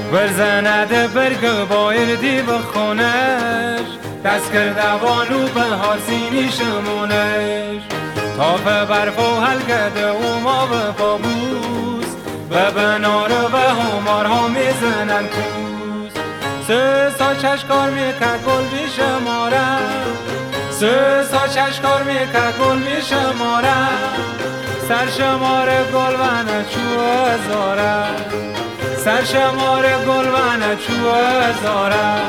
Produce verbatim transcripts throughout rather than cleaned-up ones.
برزنده برگ بایر دی بخونش دست کرده بانو به هارسینی شمونش تاف برف و حلقه و ما به پابوس به بنار و همارها میزنن کوس سه سا چشکار میکرد گل بیشماره سه سا چشکار میکرد گل بیشماره سر شماره گل و نچوه زاره سر شماره گل و نچوه زاره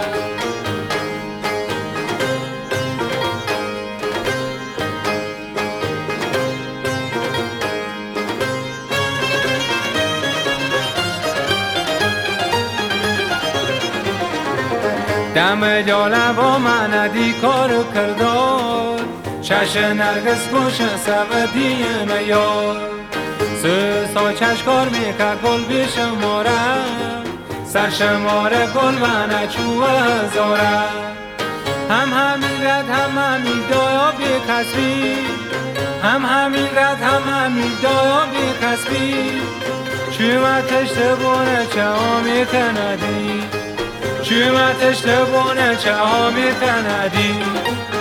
دم جاله با من دی کار کردار چش نرگس گوش سب دین یار سه سا چشکار میکرد گل بیشماره سر شماره گل و نچوه زاره هم همین رد هم همین دایا بی کسبی هم همین رد هم همین دایا بی کسبی چومتش تبونه چه ها میتندی چومتش تبونه چه ها میتندی